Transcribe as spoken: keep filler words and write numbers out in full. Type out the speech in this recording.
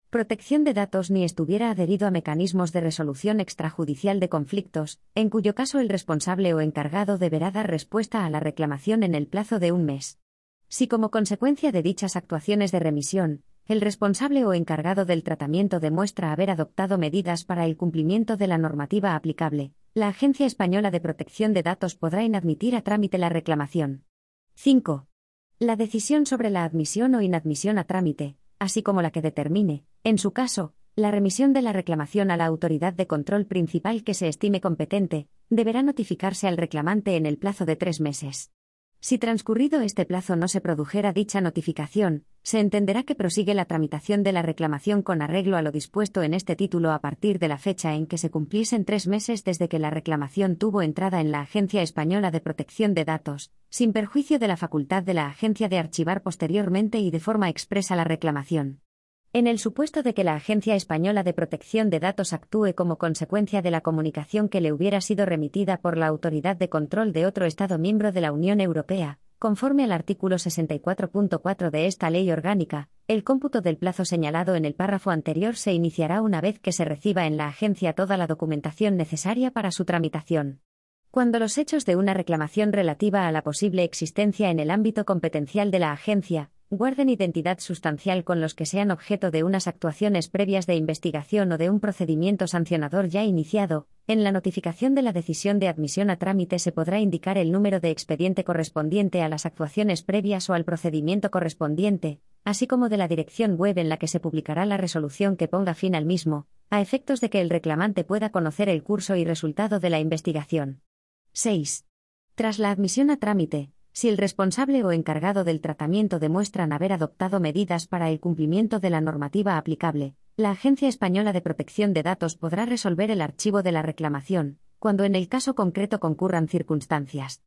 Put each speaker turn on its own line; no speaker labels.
protección de datos ni estuviera adherido a mecanismos de resolución extrajudicial de conflictos, en cuyo caso el responsable o encargado deberá dar respuesta a la reclamación en el plazo de un mes. Si como consecuencia de dichas actuaciones de remisión, el responsable o encargado del tratamiento demuestra haber adoptado medidas para el cumplimiento de la normativa aplicable, la Agencia Española de Protección de Datos podrá inadmitir a trámite la reclamación. cinco. La decisión sobre la admisión o inadmisión a trámite, así como la que determine, en su caso, la remisión de la reclamación a la autoridad de control principal que se estime competente, deberá notificarse al reclamante en el plazo de tres meses. Si transcurrido este plazo no se produjera dicha notificación, se entenderá que prosigue la tramitación de la reclamación con arreglo a lo dispuesto en este título a partir de la fecha en que se cumpliesen tres meses desde que la reclamación tuvo entrada en la Agencia Española de Protección de Datos, sin perjuicio de la facultad de la agencia de archivar posteriormente y de forma expresa la reclamación. En el supuesto de que la Agencia Española de Protección de Datos actúe como consecuencia de la comunicación que le hubiera sido remitida por la autoridad de control de otro Estado miembro de la Unión Europea, conforme al artículo sesenta y cuatro punto cuatro de esta ley orgánica, el cómputo del plazo señalado en el párrafo anterior se iniciará una vez que se reciba en la agencia toda la documentación necesaria para su tramitación. Cuando los hechos de una reclamación relativa a la posible existencia en el ámbito competencial de la agencia guarden identidad sustancial con los que sean objeto de unas actuaciones previas de investigación o de un procedimiento sancionador ya iniciado, en la notificación de la decisión de admisión a trámite se podrá indicar el número de expediente correspondiente a las actuaciones previas o al procedimiento correspondiente, así como de la dirección web en la que se publicará la resolución que ponga fin al mismo, a efectos de que el reclamante pueda conocer el curso y resultado de la investigación. seis. Tras la admisión a trámite, si el responsable o encargado del tratamiento demuestran haber adoptado medidas para el cumplimiento de la normativa aplicable, la Agencia Española de Protección de Datos podrá resolver el archivo de la reclamación, cuando en el caso concreto concurran circunstancias